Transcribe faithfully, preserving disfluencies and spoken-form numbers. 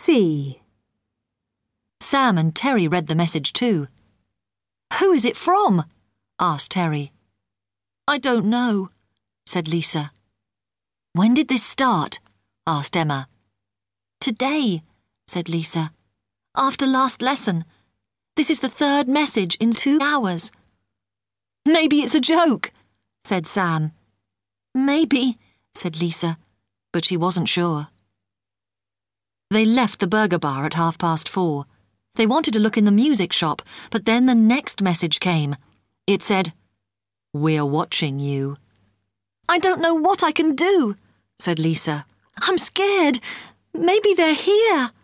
C. Sam and Terry read the message too. "Who is it from?" asked Terry. "I don't know," said Lisa. "When did this start?" asked Emma. "Today," said Lisa. "After last lesson. This is the third message in two hours." "Maybe it's a joke," said Sam. "Maybe," said Lisa, but she wasn't sure. They left the burger bar at half past four. They wanted to look in the music shop, but then the next message came. It said, "We're watching you." "I don't know what I can do," said Lisa. "I'm scared. Maybe they're here."